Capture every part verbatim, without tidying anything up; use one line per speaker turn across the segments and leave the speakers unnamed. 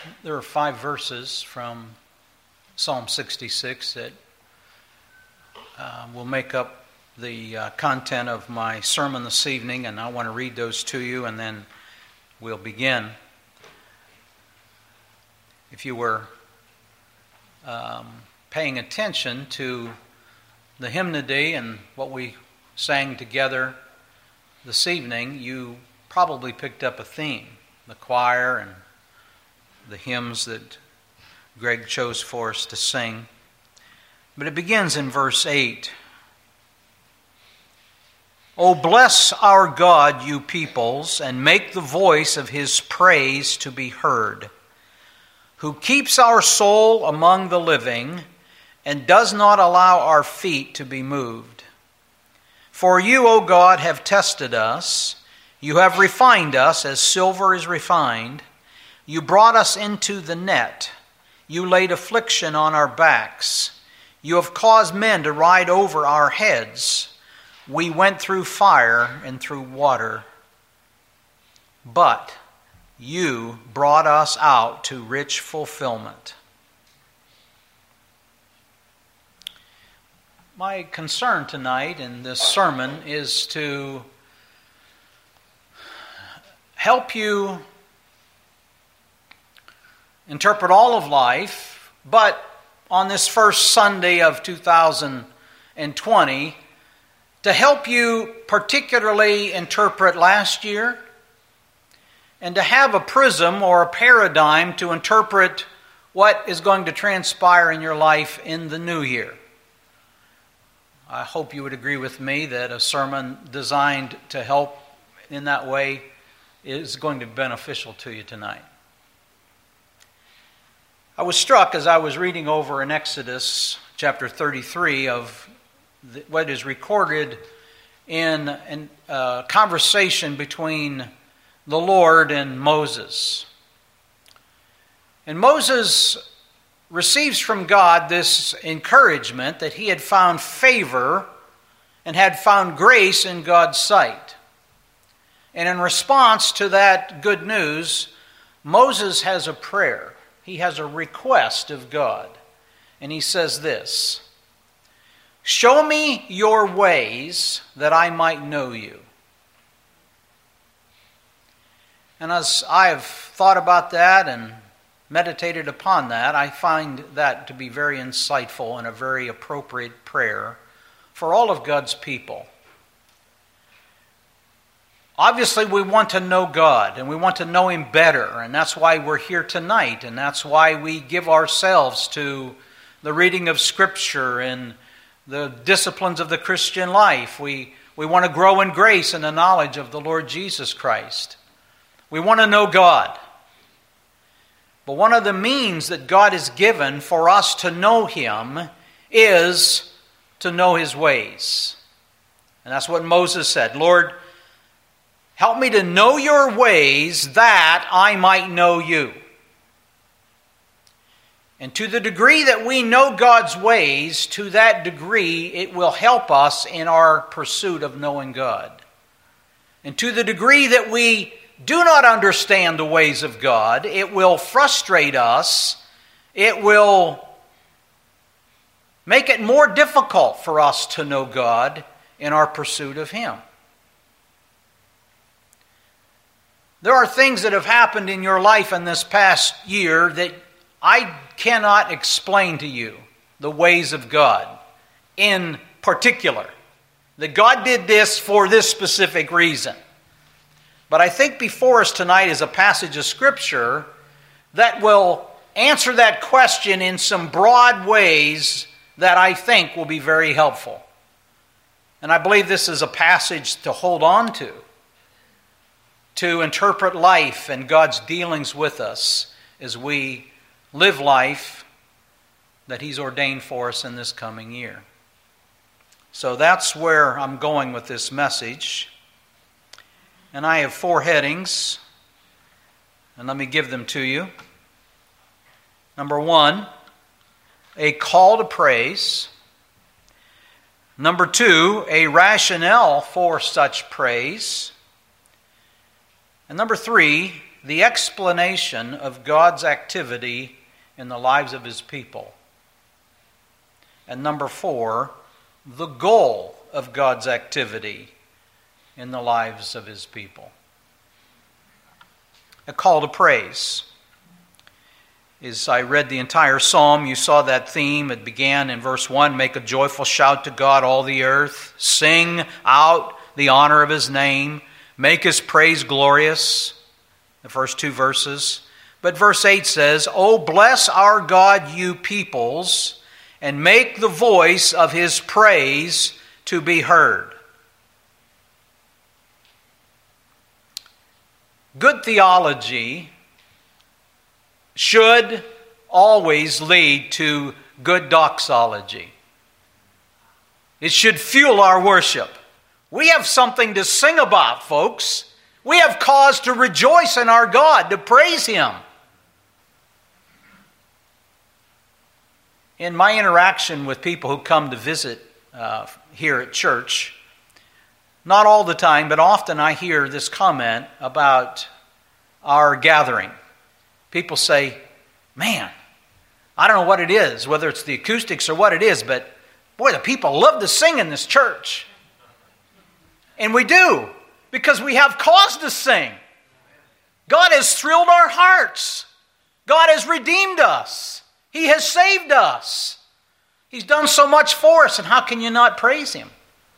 There are five verses from Psalm sixty-six that uh, will make up the uh, content of my sermon this evening, and I want to read those to you, and then we'll begin. If you were um, paying attention to the hymnody and what we sang together this evening, you probably picked up a theme, the choir and the hymns that Greg chose for us to sing. But it begins in verse eight. "O bless our God, you peoples, and make the voice of his praise to be heard, who keeps our soul among the living and does not allow our feet to be moved. For you, O God, have tested us. You have refined us as silver is refined. You brought us into the net. You laid affliction on our backs. You have caused men to ride over our heads. We went through fire and through water, but you brought us out to rich fulfillment." My concern tonight in this sermon is to help you interpret all of life, but on this first Sunday of two thousand twenty, to help you particularly interpret last year, and to have a prism or a paradigm to interpret what is going to transpire in your life in the new year. I hope you would agree with me that a sermon designed to help in that way is going to be beneficial to you tonight. I was struck as I was reading over in Exodus chapter thirty-three of the, what is recorded in a uh, conversation between the Lord and Moses. And Moses receives from God this encouragement that he had found favor and had found grace in God's sight. And in response to that good news, Moses has a prayer. He has a request of God. And he says this: "Show me your ways that I might know you." And as I have thought about that and meditated upon that, I find that to be very insightful and a very appropriate prayer for all of God's people. Obviously, we want to know God, and we want to know Him better, and that's why we're here tonight, and that's why we give ourselves to the reading of Scripture and the disciplines of the Christian life. We, we want to grow in grace and the knowledge of the Lord Jesus Christ. We want to know God. But one of the means that God has given for us to know Him is to know His ways. And that's what Moses said: "Lord, help me to know your ways that I might know you." And to the degree that we know God's ways, to that degree it will help us in our pursuit of knowing God. And to the degree that we do not understand the ways of God, it will frustrate us. It will make it more difficult for us to know God in our pursuit of Him. There are things that have happened in your life in this past year that I cannot explain to you the ways of God in particular. That God did this for this specific reason. But I think before us tonight is a passage of Scripture that will answer that question in some broad ways that I think will be very helpful. And I believe this is a passage to hold on to, to interpret life and God's dealings with us as we live life that He's ordained for us in this coming year. So that's where I'm going with this message. And I have four headings, and let me give them to you. Number one, a call to praise. Number two, a rationale for such praise. And number three, the explanation of God's activity in the lives of His people. And number four, the goal of God's activity in the lives of His people. A call to praise. As I read the entire psalm, you saw that theme. It began in verse one, make a joyful shout to God, all the earth. Sing out the honor of His name. Make His praise glorious. The first two verses. But verse eight says, O bless our God, you peoples, and make the voice of His praise to be heard. Good theology should always lead to good doxology. It should fuel our worship. We have something to sing about, folks. We have cause to rejoice in our God, to praise Him. In my interaction with people who come to visit uh, here at church, not all the time, but often I hear this comment about our gathering. People say, man, I don't know what it is, whether it's the acoustics or what it is, but boy, the people love to sing in this church. And we do, because we have cause to sing. God has thrilled our hearts. God has redeemed us. He has saved us. He's done so much for us, and how can you not praise Him?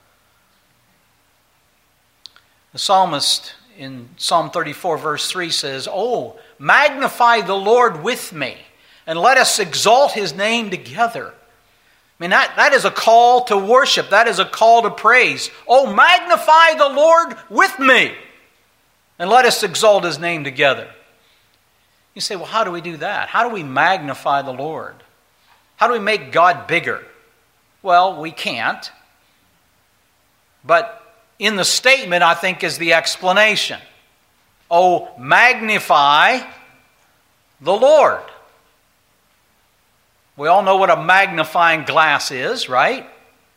The psalmist in Psalm thirty-four verse three says, Oh, magnify the Lord with me, and let us exalt His name together. I mean, that, that is a call to worship. That is a call to praise. Oh, magnify the Lord with me, and let us exalt His name together. You say, well, how do we do that? How do we magnify the Lord? How do we make God bigger? Well, we can't. But in the statement, I think, is the explanation. Oh, magnify the Lord. We all know what a magnifying glass is, right?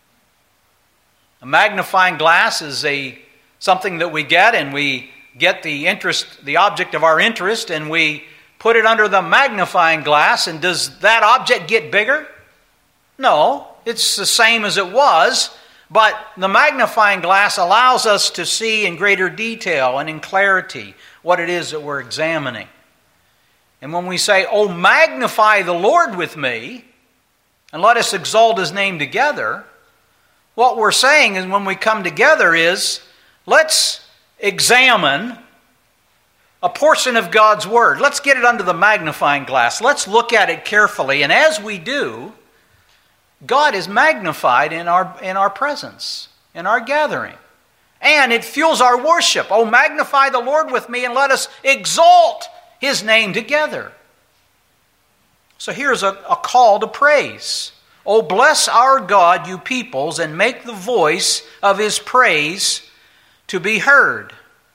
A magnifying glass is a something that we get, and we get the interest, the object of our interest, and we put it under the magnifying glass, and does that object get bigger? No, it's the same as it was. But the magnifying glass allows us to see in greater detail and in clarity what it is that we're examining. And when we say, oh, magnify the Lord with me, and let us exalt His name together, what we're saying is when we come together is, let's examine a portion of God's Word. Let's get it under the magnifying glass. Let's look at it carefully. And as we do, God is magnified in our, in our presence, in our gathering. And it fuels our worship. Oh, magnify the Lord with me, and let us exalt His name together. So here's a, a call to praise. Oh, bless our God, you peoples, and make the voice of His praise to be heard.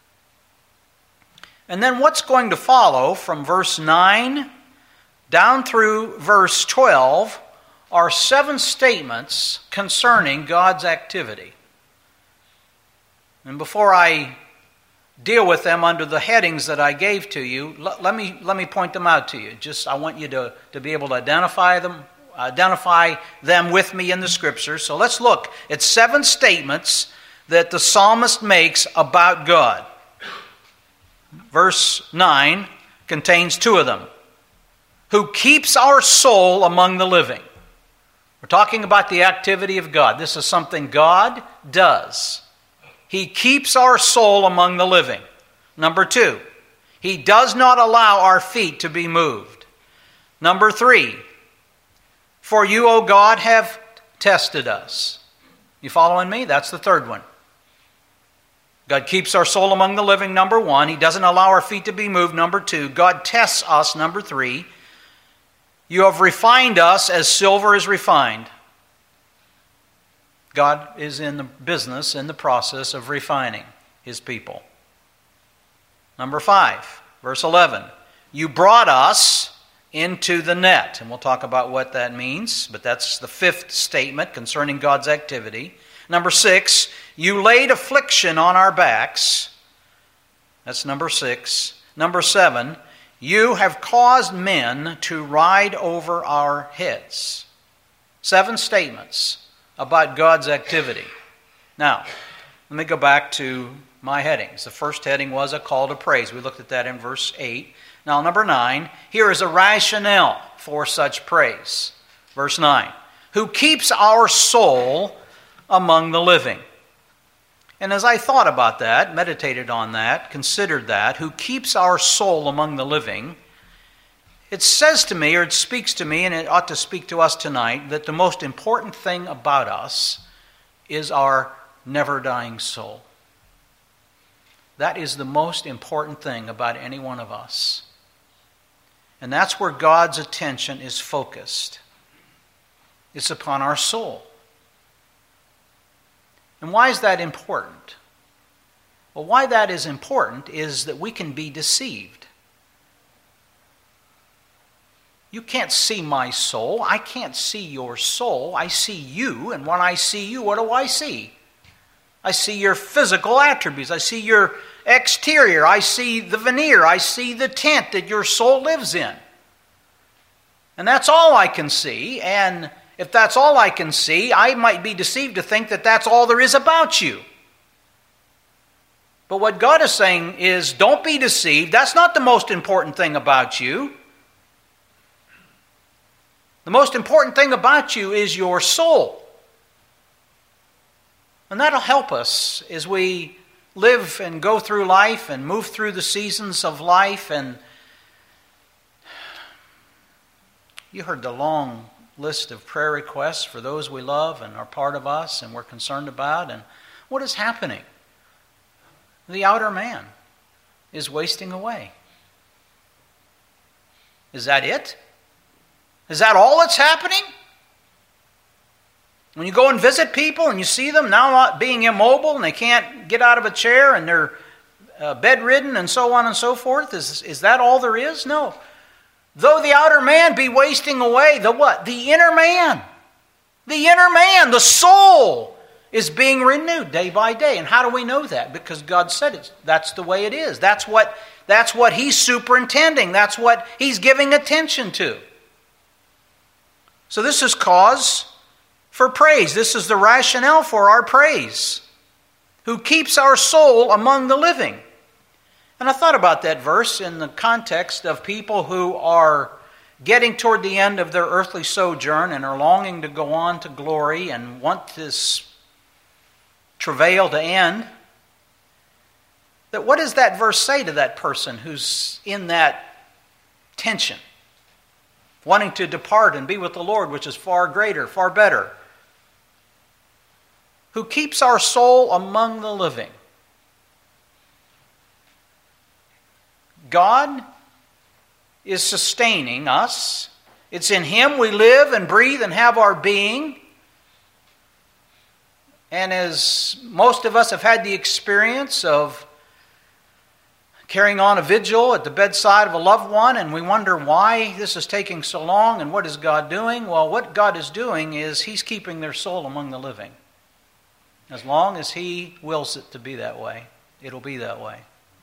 And then what's going to follow from verse nine down through verse twelve are seven statements concerning God's activity. And before I deal with them under the headings that I gave to you, let, let me let me point them out to you. Just I want you to, to be able to identify them, identify them with me in the Scriptures. So let's look at seven statements that the psalmist makes about God. Verse nine contains two of them. Who keeps our soul among the living. We're talking about the activity of God. This is something God does. He keeps our soul among the living. Number two, He does not allow our feet to be moved. Number three, for you, O God, have tested us. You following me? That's the third one. God keeps our soul among the living, number one. He doesn't allow our feet to be moved, number two. God tests us, number three. You have refined us as silver is refined. God is in the business, in the process of refining His people. Number five, verse eleven. You brought us into the net. And we'll talk about what that means, but that's the fifth statement concerning God's activity. Number six, you laid affliction on our backs. That's number six. Number seven, you have caused men to ride over our heads. Seven statements about God's activity. Now, let me go back to my headings. The first heading was a call to praise. We looked at that in verse eight. Now, number nine, here is a rationale for such praise. Verse nine, who keeps our soul among the living. And as I thought about that, meditated on that, considered that, who keeps our soul among the living, it says to me, or it speaks to me, and it ought to speak to us tonight, that the most important thing about us is our never-dying soul. That is the most important thing about any one of us. And that's where God's attention is focused. It's upon our soul. And why is that important? Well, why that is important is that we can be deceived. You can't see my soul. I can't see your soul. I see you, and when I see you, what do I see? I see your physical attributes. I see your exterior. I see the veneer. I see the tent that your soul lives in. And that's all I can see. And if that's all I can see, I might be deceived to think that that's all there is about you. But what God is saying is, don't be deceived. That's not the most important thing about you. The most important thing about you is your soul. And that'll help us as we live and go through life and move through the seasons of life. And you heard the long list of prayer requests for those we love and are part of us and we're concerned about. And what is happening? The outer man is wasting away. Is that it? Is that all that's happening? When you go and visit people and you see them now not being immobile and they can't get out of a chair and they're uh, bedridden and so on and so forth, is, is that all there is? No. Though the outer man be wasting away, the what? The inner man. The inner man, the soul, is being renewed day by day. And how do we know that? Because God said it. That's the way it is. That's what, that's what He's superintending. That's what He's giving attention to. So this is cause for praise. This is the rationale for our praise. Who keeps our soul among the living. And I thought about that verse in the context of people who are getting toward the end of their earthly sojourn and are longing to go on to glory and want this travail to end. That what does that verse say to that person who's in that tension? Wanting to depart and be with the Lord, which is far greater, far better. Who keeps our soul among the living. God is sustaining us. It's in Him we live and breathe and have our being. And as most of us have had the experience of carrying on a vigil at the bedside of a loved one, and we wonder why this is taking so long and what is God doing? Well, what God is doing is He's keeping their soul among the living. As long as He wills it to be that way, it'll be that way.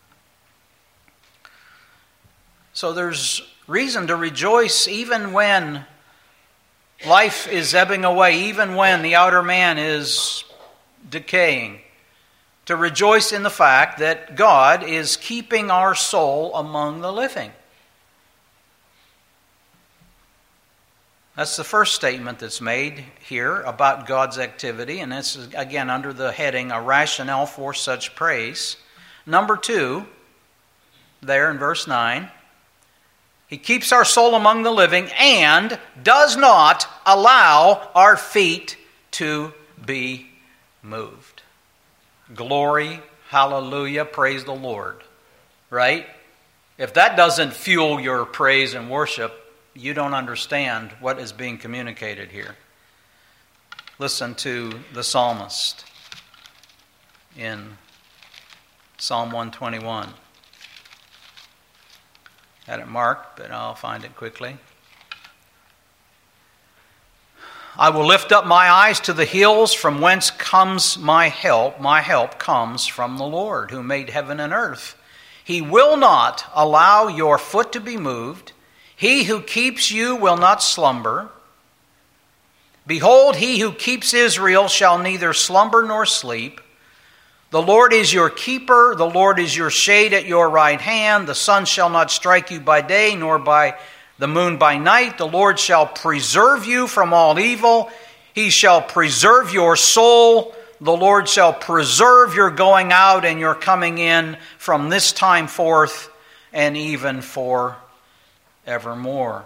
So there's reason to rejoice even when life is ebbing away, even when the outer man is decaying. To rejoice in the fact that God is keeping our soul among the living. That's the first statement that's made here about God's activity, and this is again under the heading, a rationale for such praise. Number two, there in verse nine, He keeps our soul among the living and does not allow our feet to be moved. Glory, hallelujah, praise the Lord. Right? If that doesn't fuel your praise and worship, you don't understand what is being communicated here. Listen to the psalmist in Psalm one twenty-one. Had it marked, but I'll find it quickly. I will lift up my eyes to the hills, from whence comes my help. My help comes from the Lord, who made heaven and earth. He will not allow your foot to be moved. He who keeps you will not slumber. Behold, he who keeps Israel shall neither slumber nor sleep. The Lord is your keeper. The Lord is your shade at your right hand. The sun shall not strike you by day, nor by the moon by night. The Lord shall preserve you from all evil. He shall preserve your soul. The Lord shall preserve your going out and your coming in from this time forth and even for evermore.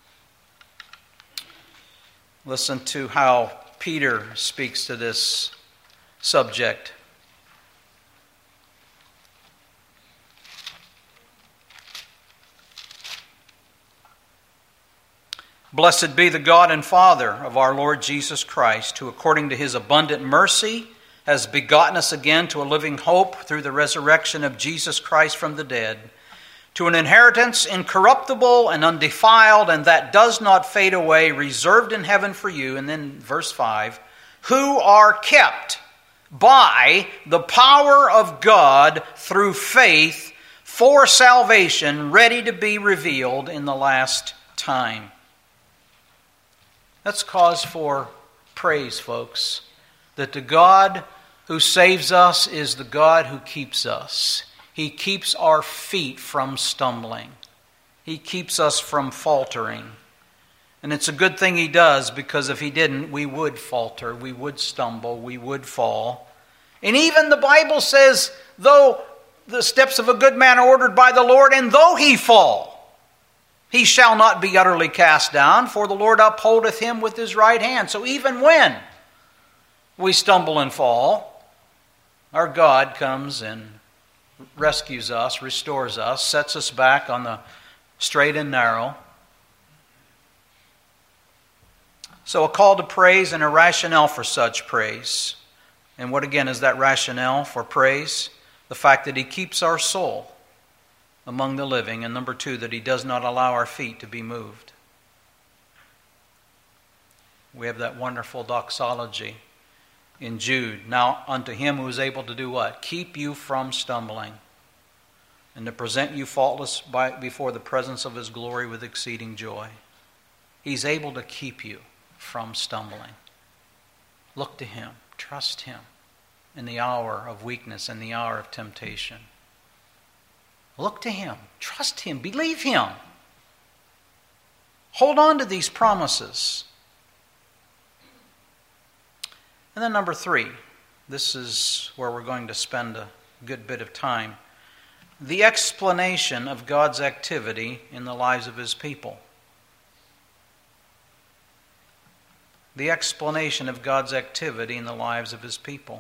Listen to how Peter speaks to this subject. Blessed be the God and Father of our Lord Jesus Christ, who according to his abundant mercy has begotten us again to a living hope through the resurrection of Jesus Christ from the dead, to an inheritance incorruptible and undefiled, and that does not fade away, reserved in heaven for you. And then verse five, who are kept by the power of God through faith for salvation, ready to be revealed in the last time. That's cause for praise, folks, that the God who saves us is the God who keeps us. He keeps our feet from stumbling. He keeps us from faltering. And it's a good thing he does, because if he didn't, we would falter, we would stumble, we would fall. And even the Bible says, though the steps of a good man are ordered by the Lord, and though he fall, he shall not be utterly cast down, for the Lord upholdeth him with his right hand. So even when we stumble and fall, our God comes and rescues us, restores us, sets us back on the straight and narrow. So a call to praise and a rationale for such praise. And what again is that rationale for praise? The fact that he keeps our soul among the living, and number two, that he does not allow our feet to be moved. We have that wonderful doxology in Jude. Now unto him who is able to do what? Keep you from stumbling, and to present you faultless by, before the presence of his glory with exceeding joy. He's able to keep you from stumbling. Look to him. Trust him in the hour of weakness and the hour of temptation. Look to him. Trust him. Believe him. Hold on to these promises. And then number three, this is where we're going to spend a good bit of time. The explanation of God's activity in the lives of his people. The explanation of God's activity in the lives of his people.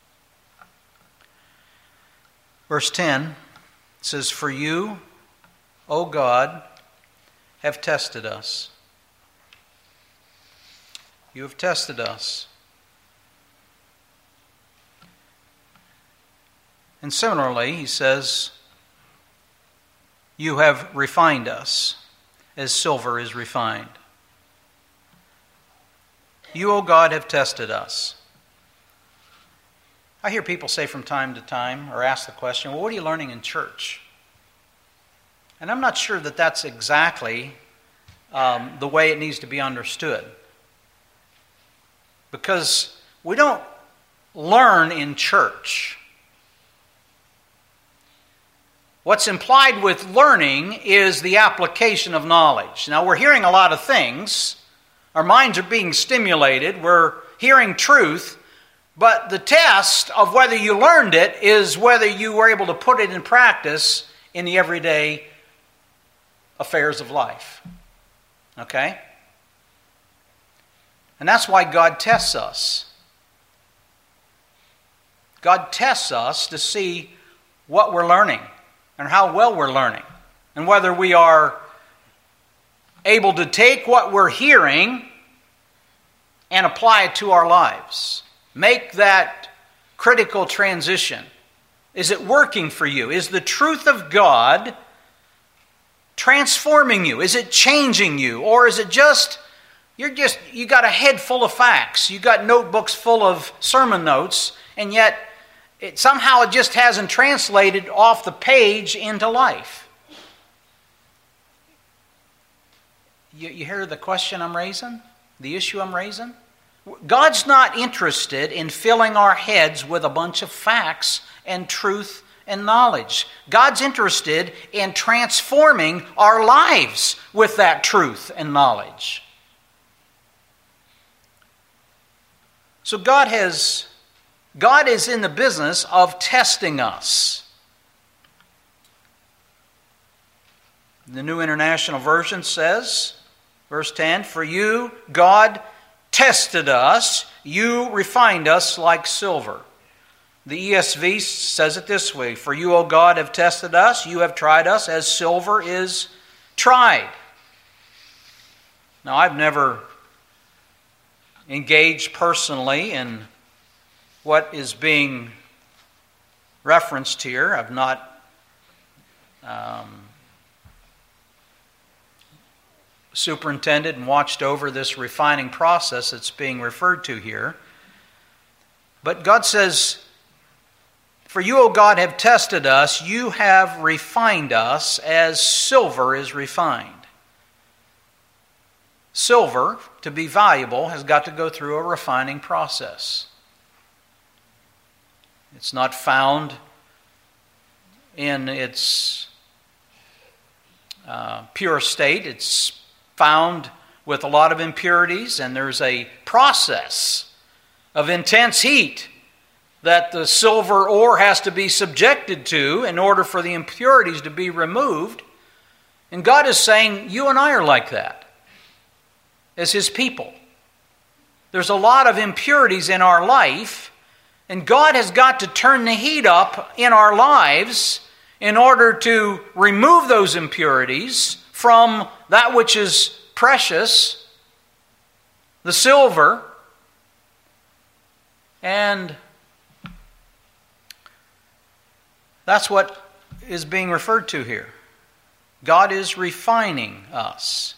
Verse ten says, for you, O God, have tested us. You have tested us. And similarly, he says, you have refined us as silver is refined. You, O God, have tested us. I hear people say from time to time, or ask the question, well, what are you learning in church? And I'm not sure that that's exactly um, the way it needs to be understood. Because we don't learn in church. What's implied with learning is the application of knowledge. Now, we're hearing a lot of things. Our minds are being stimulated. We're hearing truth. But the test of whether you learned it is whether you were able to put it in practice in the everyday affairs of life. Okay? And that's why God tests us. God tests us to see what we're learning and how well we're learning, and whether we are able to take what we're hearing and apply it to our lives. Make that critical transition. Is it working for you? Is the truth of God transforming you? Is it changing you? Or is it just, you're just, you got a head full of facts. You got notebooks full of sermon notes, and yet it somehow it just hasn't translated off the page into life. You, you hear the question I'm raising? The issue I'm raising? God's not interested in filling our heads with a bunch of facts and truth and knowledge. God's interested in transforming our lives with that truth and knowledge. So God has, God is in the business of testing us. The New International Version says, verse ten, "For you, God, tested us, you refined us like silver." The E S V says it this way, "For you, O God, have tested us, you have tried us as silver is tried." Now, I've never engaged personally in what is being referenced here. I've not um, superintended and watched over this refining process that's being referred to here. But God says, "For you, O God, have tested us, you have refined us as silver is refined." Silver, to be valuable, has got to go through a refining process. It's not found in its uh, pure state. It's found with a lot of impurities, and there's a process of intense heat that the silver ore has to be subjected to in order for the impurities to be removed. And God is saying, you and I are like that as His people. There's a lot of impurities in our life, and God has got to turn the heat up in our lives in order to remove those impurities from that which is precious, the silver, and that's what is being referred to here. God is refining us.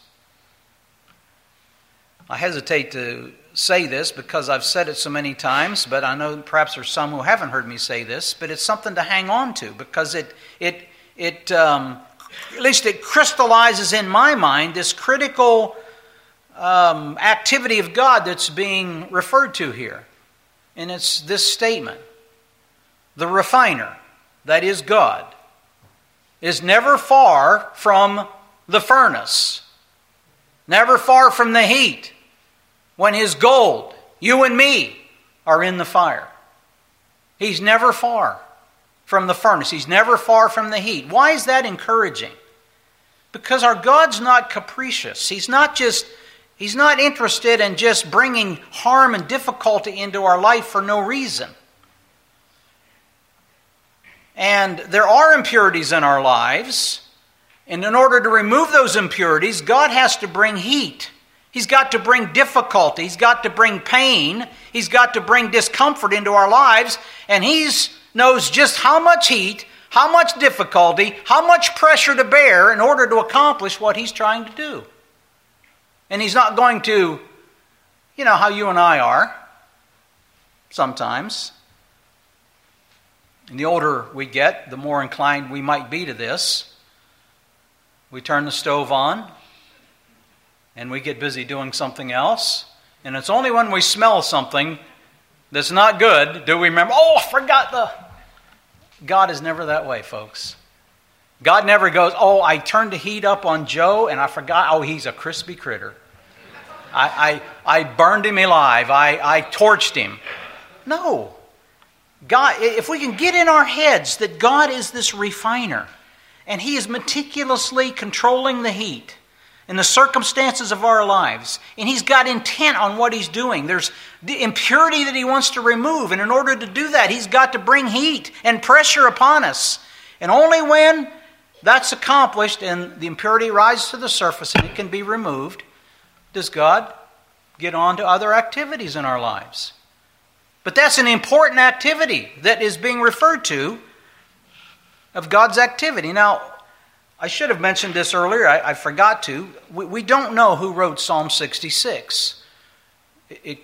I hesitate to say this because I've said it so many times, but I know perhaps there's some who haven't heard me say this, but it's something to hang on to because it, it, it um, at least it crystallizes in my mind this critical um, activity of God that's being referred to here. And it's this statement: the refiner, that is God, is never far from the furnace, never far from the heat, when His gold, you and me, are in the fire. He's never far from the furnace. He's never far from the heat. Why is that encouraging? Because our God's not capricious. He's not just, He's not interested in just bringing harm and difficulty into our life for no reason. And there are impurities in our lives, and in order to remove those impurities, God has to bring heat. He's got to bring difficulty. He's got to bring pain. He's got to bring discomfort into our lives. And He knows just how much heat, how much difficulty, how much pressure to bear in order to accomplish what He's trying to do. And He's not going to, you know how you and I are sometimes. And the older we get, the more inclined we might be to this. We turn the stove on, and we get busy doing something else. And it's only when we smell something that's not good do we remember, oh, I forgot the... God is never that way, folks. God never goes, oh, I turned the heat up on Joe, and I forgot, oh, he's a crispy critter. I, I, I burned him alive. I, I torched him. No. God, if we can get in our heads that God is this refiner, and He is meticulously controlling the heat and the circumstances of our lives, and He's got intent on what He's doing. There's the impurity that He wants to remove, and in order to do that, He's got to bring heat and pressure upon us. And only when that's accomplished and the impurity rises to the surface and it can be removed, does God get on to other activities in our lives. But that's an important activity that is being referred to of God's activity. Now, I should have mentioned this earlier. I, I forgot to. We, we don't know who wrote Psalm sixty-six. It, it,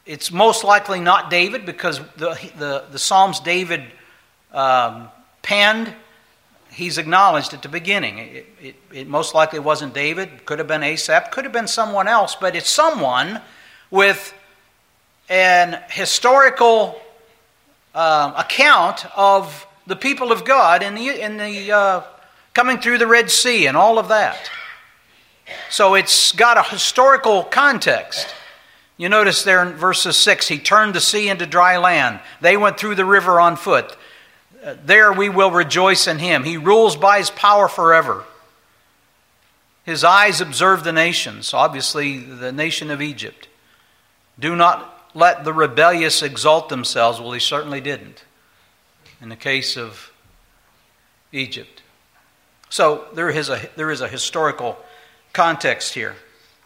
it's most likely not David, because the, the, the Psalms David um, penned, he's acknowledged at the beginning. It, it, it most likely wasn't David. Could have been Asaph. Could have been someone else. But it's someone with an historical uh, account of the people of God in the, in the uh, coming through the Red Sea and all of that. So it's got a historical context. You notice there in verses six, he turned the sea into dry land. They went through the river on foot. There we will rejoice in him. He rules by his power forever. His eyes observe the nations, obviously the nation of Egypt. Do not let the rebellious exalt themselves. Well, he certainly didn't in the case of Egypt. So there is a, there is a historical context here.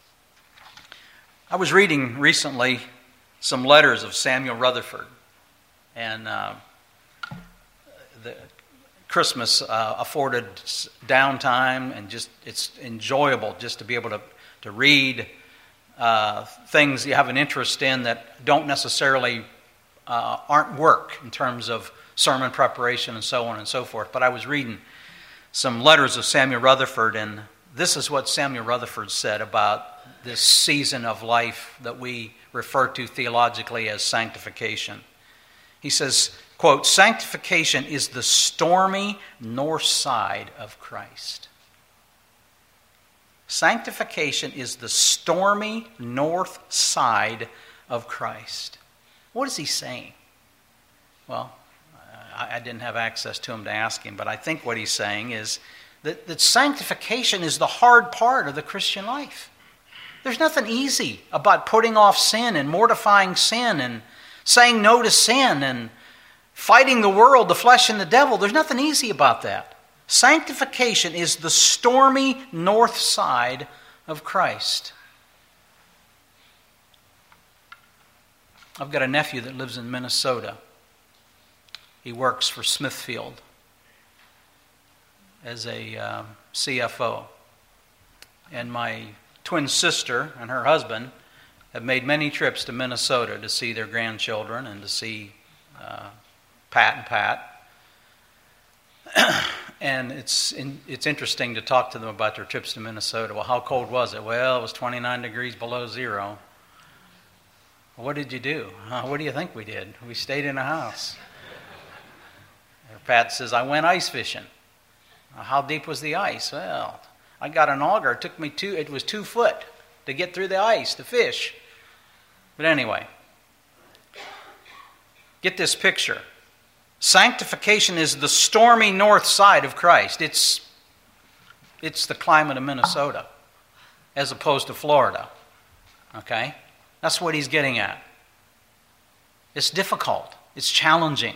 I was reading recently some letters of Samuel Rutherford, and uh, the Christmas uh, afforded downtime, and just it's enjoyable just to be able to to read uh, things you have an interest in that don't necessarily uh, aren't work in terms of sermon preparation and so on and so forth. But I was reading some letters of Samuel Rutherford, and this is what Samuel Rutherford said about this season of life that we refer to theologically as sanctification. He says, quote, "Sanctification is the stormy north side of Christ." Sanctification is the stormy north side of Christ. What is he saying? Well, I didn't have access to him to ask him, but I think what he's saying is that, that sanctification is the hard part of the Christian life. There's nothing easy about putting off sin and mortifying sin and saying no to sin and fighting the world, the flesh, and the devil. There's nothing easy about that. Sanctification is the stormy north side of Christ. I've got a nephew that lives in Minnesota. He works for Smithfield as a um, C F O. And my twin sister and her husband have made many trips to Minnesota to see their grandchildren and to see uh, Pat and Pat. And it's in, it's interesting to talk to them about their trips to Minnesota. Well, how cold was it? Well, it was twenty-nine degrees below zero. What did you do? Uh, what do you think we did? We stayed in a house. Pat says, I went ice fishing. How deep was the ice? Well, I got an auger. It took me two, it was two foot to get through the ice to fish. But anyway, get this picture. Sanctification is the stormy north side of Christ. It's, it's the climate of Minnesota as opposed to Florida. Okay? That's what he's getting at. It's difficult. It's challenging.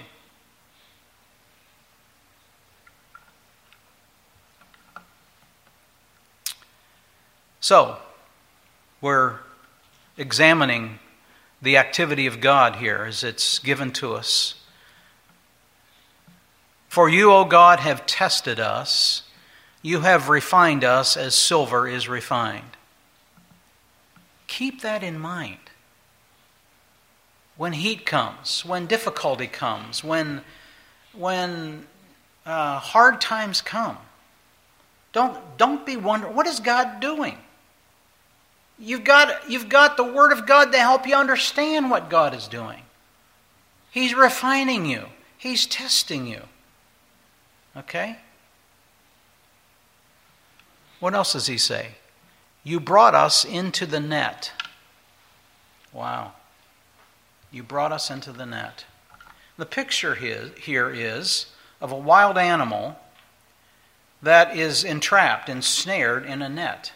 So, we're examining the activity of God here as it's given to us. For you, O God, have tested us. You have refined us as silver is refined. Keep that in mind. When heat comes, when difficulty comes, when, when uh, hard times come, don't, don't be wondering, what is God doing? You've got, you've got the Word of God to help you understand what God is doing. He's refining you. He's testing you. Okay? What else does he say? You brought us into the net. Wow. You brought us into the net. The picture here is of a wild animal that is entrapped, ensnared in a net.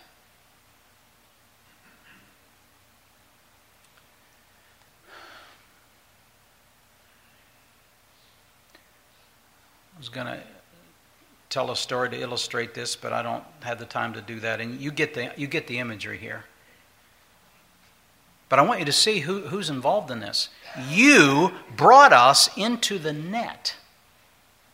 I was going to tell a story to illustrate this, but I don't have the time to do that. And you get the you get the imagery here. But I want you to see who, who's involved in this. You brought us into the net.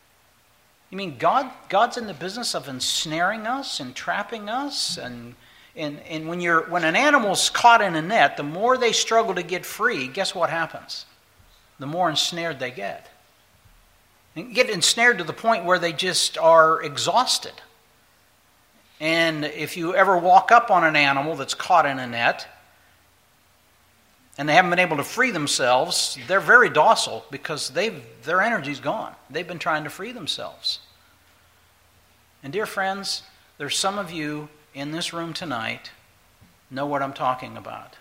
You mean God? God's in the business of ensnaring us, entrapping us, and And, and when, you're, when an animal's caught in a net, the more they struggle to get free, guess what happens? The more ensnared they get. And get ensnared to the point where they just are exhausted. And if you ever walk up on an animal that's caught in a net, and they haven't been able to free themselves, they're very docile because they've, their energy's gone. They've been trying to free themselves. And dear friends, there's some of you in this room tonight know what I'm talking about.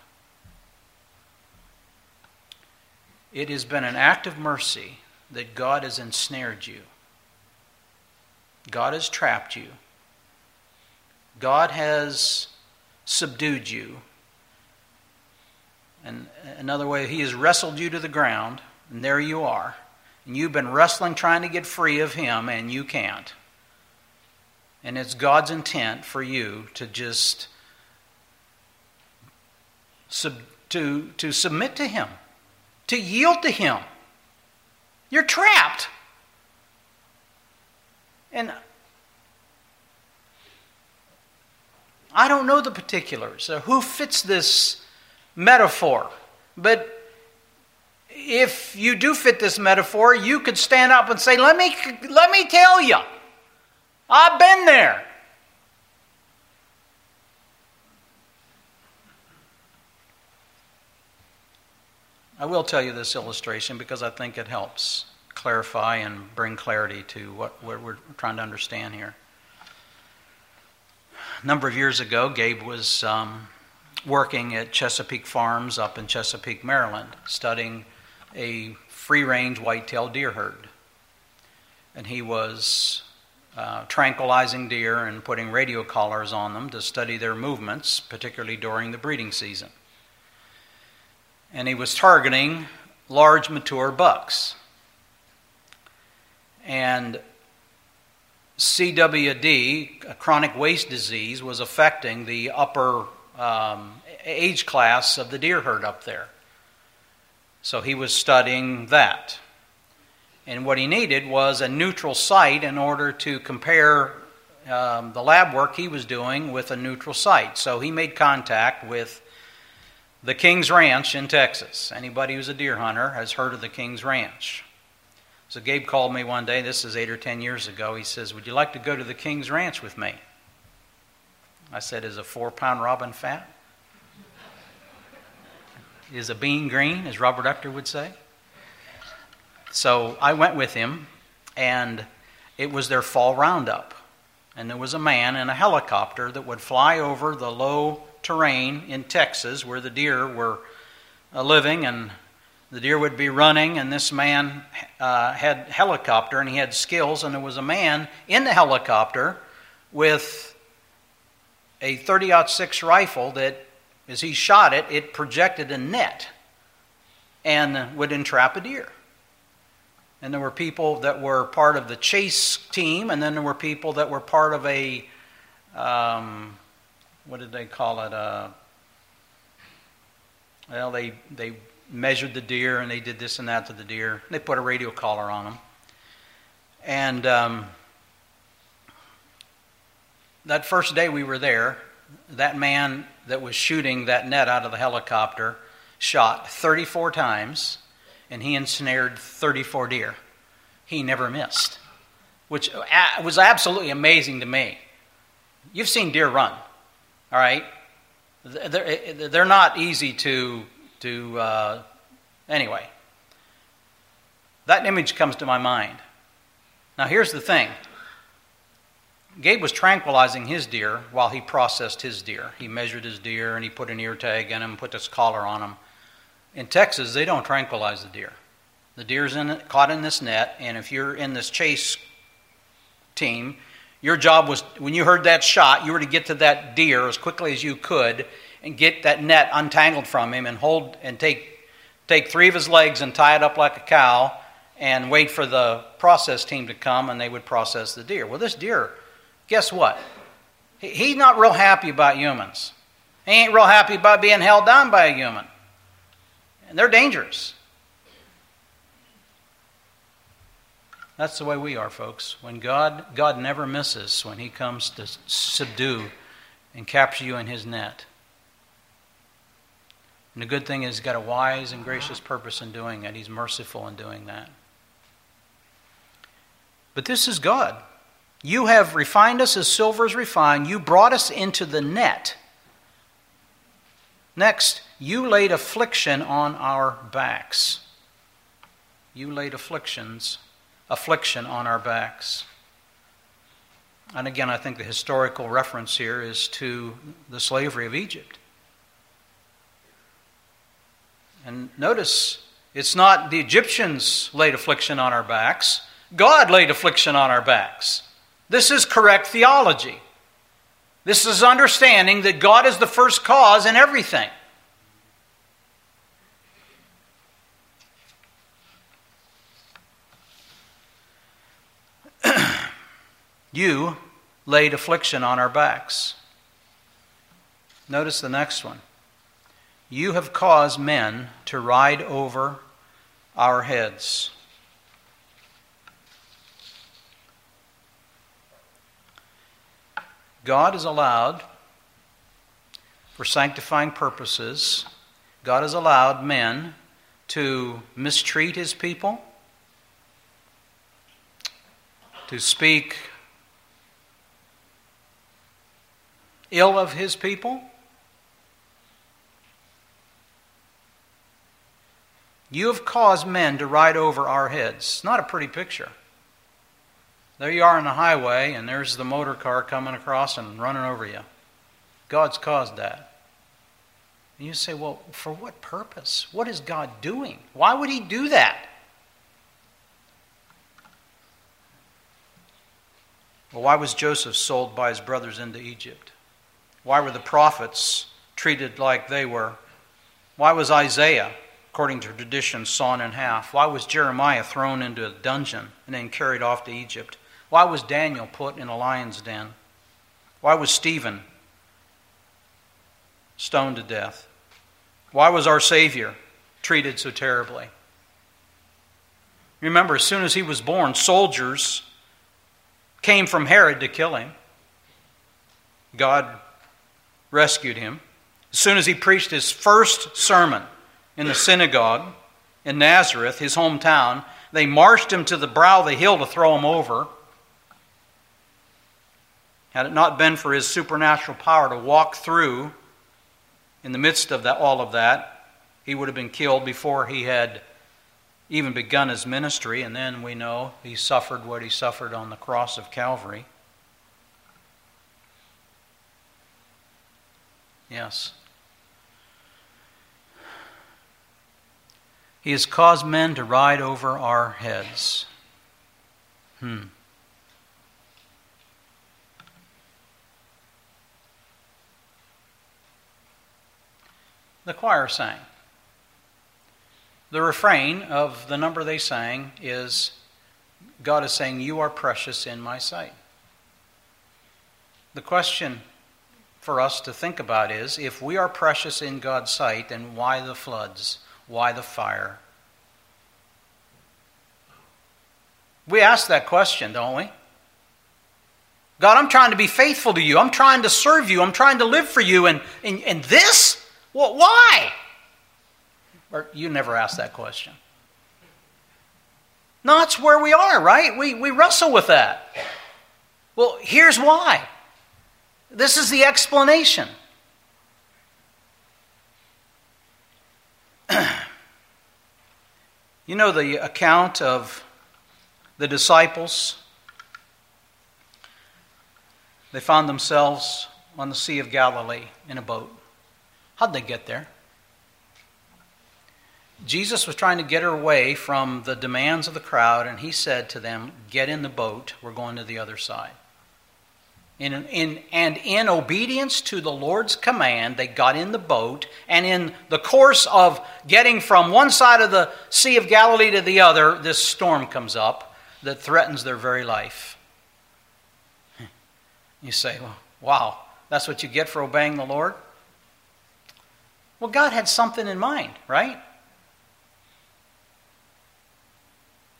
It has been an act of mercy that God has ensnared you. God has trapped you. God has subdued you. And another way, He has wrestled you to the ground, and there you are. And you've been wrestling trying to get free of Him, and you can't. And it's God's intent for you to just sub, to, to submit to Him, to yield to Him. You're trapped. And I don't know the particulars of who fits this metaphor, but if you do fit this metaphor, you could stand up and say, let me, let me tell you, I've been there. I will tell you this illustration because I think it helps clarify and bring clarity to what, what we're trying to understand here. A number of years ago, Gabe was um, working at Chesapeake Farms up in Chesapeake, Maryland, studying a free-range white-tailed deer herd. And he was uh, tranquilizing deer and putting radio collars on them to study their movements, particularly during the breeding season. And he was targeting large, mature bucks. And C W D, a chronic waist disease, was affecting the upper um, age class of the deer herd up there. So he was studying that. And what he needed was a neutral site in order to compare um, the lab work he was doing with a neutral site. So he made contact with the King's Ranch in Texas. Anybody who's a deer hunter has heard of the King's Ranch. So Gabe called me one day, this is eight or ten years ago. He says, would you like to go to the King's Ranch with me? I said, is a four-pound robin fat? Is a bean green, as Robert Ector would say? So I went with him, and it was their fall roundup. And there was a man in a helicopter that would fly over the low terrain in Texas where the deer were uh, living, and the deer would be running, and this man uh, had helicopter, and he had skills, and there was a man in the helicopter with a thirty aught six rifle that, as he shot it, it projected a net and would entrap a deer. And there were people that were part of the chase team, and then there were people that were part of a, um, what did they call it? Uh, well, they they measured the deer, and they did this and that to the deer. They put a radio collar on them. And um, that first day we were there, that man that was shooting that net out of the helicopter shot thirty-four times, and he ensnared thirty-four deer. He never missed, which was absolutely amazing to me. You've seen deer run, all right? They're, they're not easy to, to uh, anyway. That image comes to my mind. Now here's the thing. Gabe was tranquilizing his deer while he processed his deer. He measured his deer, and he put an ear tag in him, put this collar on him. In Texas, they don't tranquilize the deer. The deer's in it, caught in this net, and if you're in this chase team, your job was, when you heard that shot, you were to get to that deer as quickly as you could and get that net untangled from him and hold and take take three of his legs and tie it up like a cow and wait for the process team to come, and they would process the deer. Well, this deer, guess what? He, he's not real happy about humans. He ain't real happy about being held down by a human. And they're dangerous. That's the way we are, folks. When God, God never misses when He comes to subdue and capture you in his net. And the good thing is he's got a wise and gracious purpose in doing it. He's merciful in doing that. But this is God. You have refined us as silver is refined. You brought us into the net. Next, you laid affliction on our backs. You laid afflictions, affliction on our backs. And again, I think the historical reference here is to the slavery of Egypt. And notice, it's not the Egyptians laid affliction on our backs. God laid affliction on our backs. This is correct theology. This is understanding that God is the first cause in everything. You laid affliction on our backs. Notice the next one. You have caused men to ride over our heads. God has allowed, for sanctifying purposes, God has allowed men to mistreat his people, to speak ill of his people. You have caused men to ride over our heads. Not a pretty picture. There you are on the highway, and there's the motor car coming across and running over you. God's caused that. And you say, well, for what purpose? What is God doing? Why would he do that? Well, why was Joseph sold by his brothers into Egypt? Why were the prophets treated like they were? Why was Isaiah, according to tradition, sawn in half? Why was Jeremiah thrown into a dungeon and then carried off to Egypt? Why was Daniel put in a lion's den? Why was Stephen stoned to death? Why was our Savior treated so terribly? Remember, as soon as he was born, soldiers came from Herod to kill him. God rescued him. As soon as he preached his first sermon in the synagogue in Nazareth, his hometown, they marched him to the brow of the hill to throw him over. Had it not been for his supernatural power to walk through in the midst of that, all of that, he would have been killed before he had even begun his ministry. And then we know he suffered what he suffered on the cross of Calvary. Yes. He has caused men to ride over our heads. Hmm. The choir sang. The refrain of the number they sang is, God is saying, you are precious in my sight. The question for us to think about is, if we are precious in God's sight, then why the floods? Why the fire? We ask that question, don't we? God, I'm trying to be faithful to you. I'm trying to serve you. I'm trying to live for you. And, and, and this? Well, why? Or you never ask that question. No, that's where we are, right? We, we wrestle with that. Well, here's why. This is the explanation. You know the account of the disciples? They found themselves on the Sea of Galilee in a boat. How'd they get there? Jesus was trying to get her away from the demands of the crowd, and he said to them, get in the boat, we're going to the other side. In, in, and in obedience to the Lord's command, they got in the boat, and in the course of getting from one side of the Sea of Galilee to the other, this storm comes up that threatens their very life. You say, well, wow, that's what you get for obeying the Lord? Well, God had something in mind, right?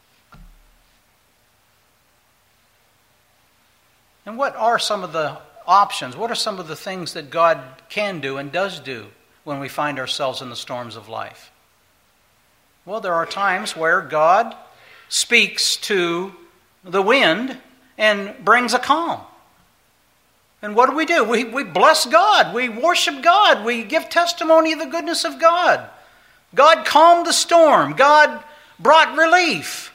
And what are some of the options? What are some of the things that God can do and does do when we find ourselves in the storms of life? Well, there are times where God speaks to the wind and brings a calm. And what do we do? We, we bless God. We worship God. We give testimony of the goodness of God. God calmed the storm. God brought relief.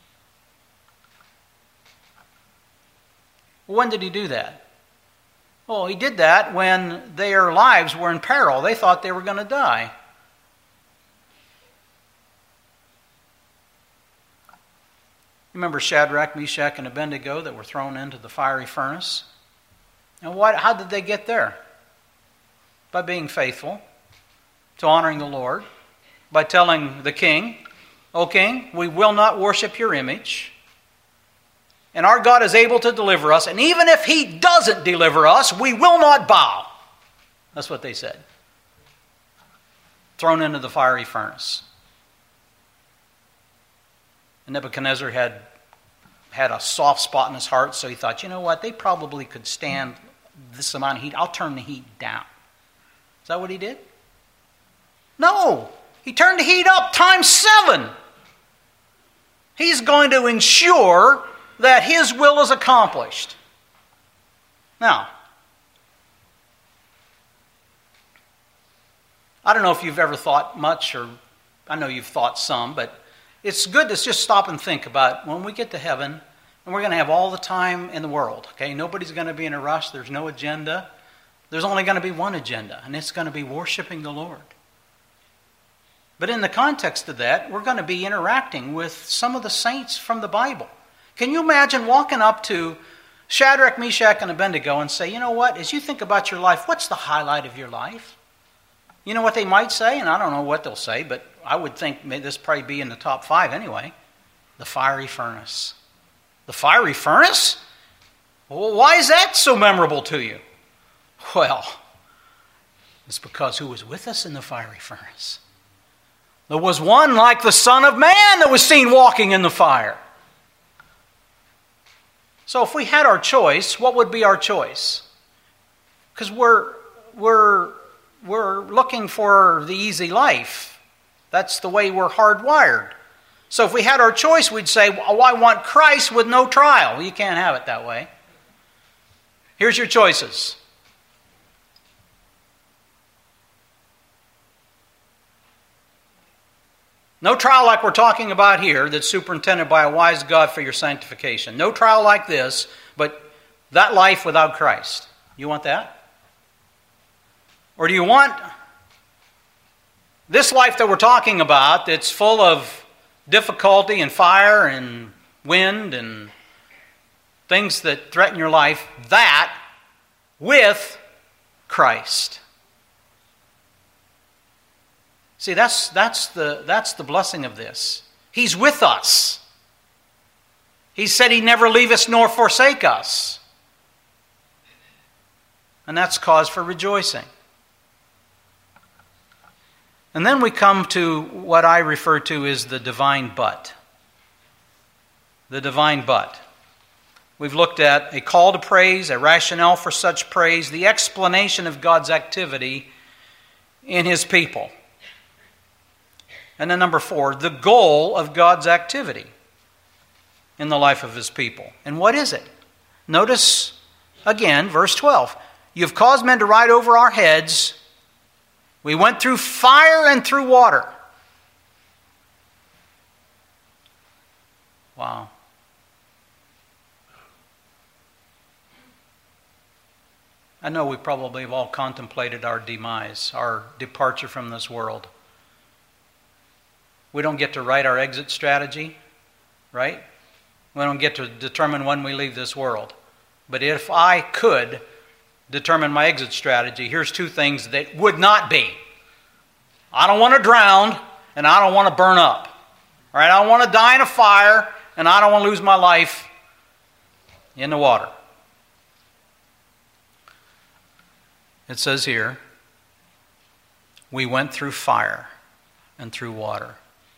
When did he do that? Well, he did that when their lives were in peril. They thought they were going to die. Remember Shadrach, Meshach, and Abednego that were thrown into the fiery furnace? And what, how did they get there? By being faithful to honoring the Lord, by telling the king, "O king, we will not worship your image, and our God is able to deliver us, and even if he doesn't deliver us, we will not bow." That's what they said. Thrown into the fiery furnace. And Nebuchadnezzar had, had a soft spot in his heart, so he thought, you know what, they probably could stand this amount of heat. I'll turn the heat down. Is that what he did? No. He turned the heat up times seven. He's going to ensure that his will is accomplished. Now, I don't know if you've ever thought much, or I know you've thought some, but it's good to just stop and think about when we get to heaven, and we're going to have all the time in the world. Okay, nobody's going to be in a rush. There's no agenda. There's only going to be one agenda, and it's going to be worshiping the Lord. But in the context of that, we're going to be interacting with some of the saints from the Bible. Can you imagine walking up to Shadrach, Meshach, and Abednego and say, you know what, as you think about your life, what's the highlight of your life? You know what they might say, and I don't know what they'll say, but I would think this probably be in the top five anyway. The fiery furnace. The fiery furnace? Well, why is that so memorable to you? Well, it's because who was with us in the fiery furnace? There was one like the Son of Man that was seen walking in the fire. So if we had our choice, what would be our choice? Because we're, we're, we're looking for the easy life. That's the way we're hardwired. So if we had our choice, we'd say, well, I want Christ with no trial. Well, you can't have it that way. Here's your choices. No trial like we're talking about here that's superintended by a wise God for your sanctification. No trial like this, but that life without Christ. You want that? Or do you want this life that we're talking about that's full of difficulty and fire and wind and things that threaten your life, that with Christ? See, that's, that's, the, that's the blessing of this. He's with us. He said he'd never leave us nor forsake us. And that's cause for rejoicing. And then we come to what I refer to as the divine but. The divine but. We've looked at a call to praise, a rationale for such praise, the explanation of God's activity in his people. And then number four, the goal of God's activity in the life of his people. And what is it? Notice again, verse twelve. You've caused men to ride over our heads. We went through fire and through water. Wow. I know we probably have all contemplated our demise, our departure from this world. We don't get to write our exit strategy, right? We don't get to determine when we leave this world. But if I could determine my exit strategy, here's two things that would not be. I don't want to drown, and I don't want to burn up. All right? I don't want to die in a fire, and I don't want to lose my life in the water. It says here, we went through fire and through water.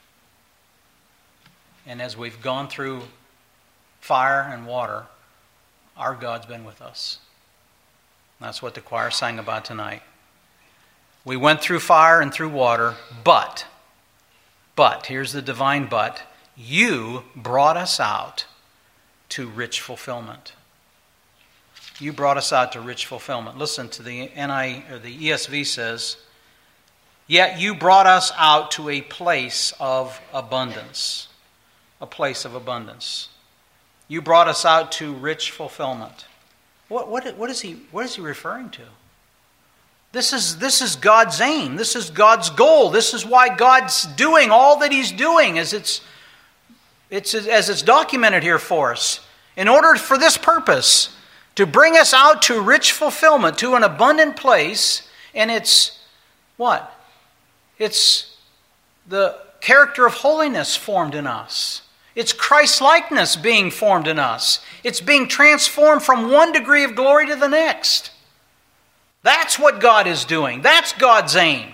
And as we've gone through fire and water, our God's been with us. That's what the choir sang about tonight. We went through fire and through water, but, but, here's the divine but, you brought us out to rich fulfillment. You brought us out to rich fulfillment. Listen to the N I or the E S V says, yet you brought us out to a place of abundance. A place of abundance. You brought us out to rich fulfillment. What, what, what, is he, what is he referring to? This is, this is God's aim. This is God's goal. This is why God's doing all that He's doing, as it's, it's, as it's documented here for us. In order for this purpose, to bring us out to rich fulfillment, to an abundant place, and it's what? It's the character of holiness formed in us. It's Christ-likeness being formed in us. It's being transformed from one degree of glory to the next. That's what God is doing. That's God's aim.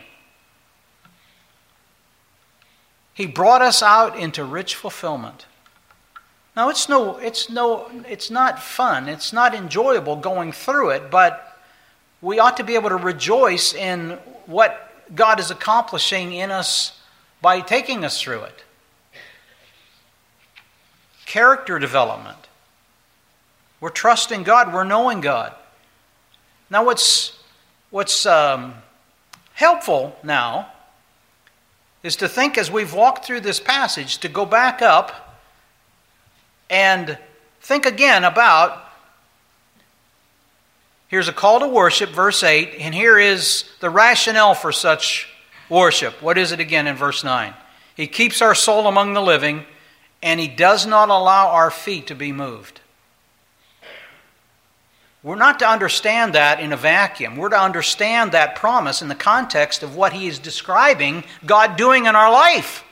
He brought us out into rich fulfillment. Now, it's no, it's no, it's not fun. It's not enjoyable going through it, but we ought to be able to rejoice in what God is accomplishing in us by taking us through it. Character development. We're trusting God. We're knowing God. Now, what's what's um, helpful now is to think, as we've walked through this passage, to go back up and think again about, here's a call to worship, verse eight, and here is the rationale for such worship. What is it again in verse nine? He keeps our soul among the living, and He does not allow our feet to be moved. We're not to understand that in a vacuum. We're to understand that promise in the context of what He is describing God doing in our life.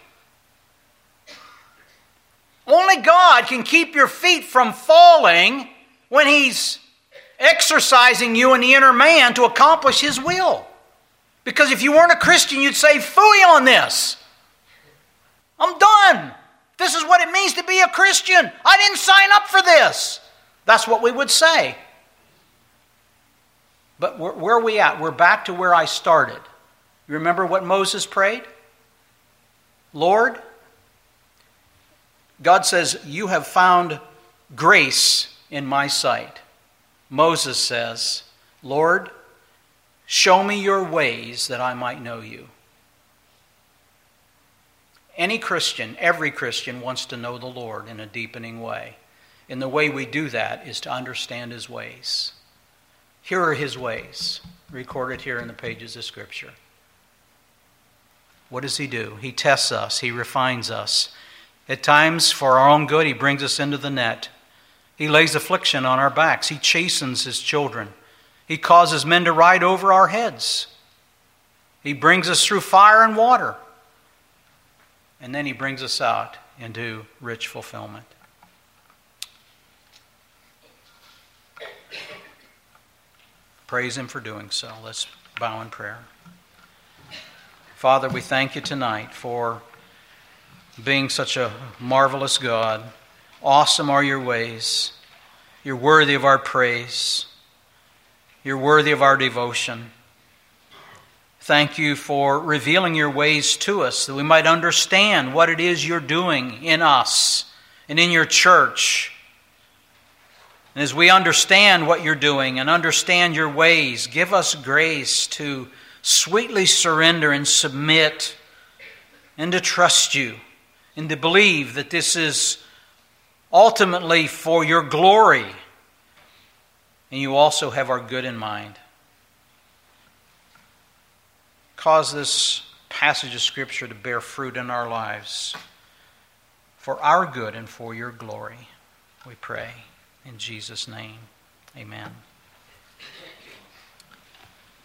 Only God can keep your feet from falling when He's exercising you in the inner man to accomplish His will. Because if you weren't a Christian, you'd say, "Phooey on this. I'm done. This is what it means to be a Christian. I didn't sign up for this." That's what we would say. But where are we at? We're back to where I started. You remember what Moses prayed? Lord, God says, you have found grace in my sight. Moses says, Lord, show me your ways that I might know you. Any Christian, every Christian wants to know the Lord in a deepening way. And the way we do that is to understand His ways. Here are His ways, recorded here in the pages of Scripture. What does He do? He tests us. He refines us. At times, for our own good, He brings us into the net. He lays affliction on our backs. He chastens His children. He causes men to ride over our heads. He brings us through fire and water. And then He brings us out into rich fulfillment. Praise Him for doing so. Let's bow in prayer. Father, we thank You tonight for being such a marvelous God. Awesome are Your ways. You're worthy of our praise. You're worthy of our devotion. Thank You for revealing Your ways to us, that we might understand what it is You're doing in us and in Your church. And as we understand what You're doing and understand Your ways, give us grace to sweetly surrender and submit and to trust You and to believe that this is ultimately for Your glory. And You also have our good in mind. Cause this passage of Scripture to bear fruit in our lives for our good and for Your glory, we pray. In Jesus' name, amen.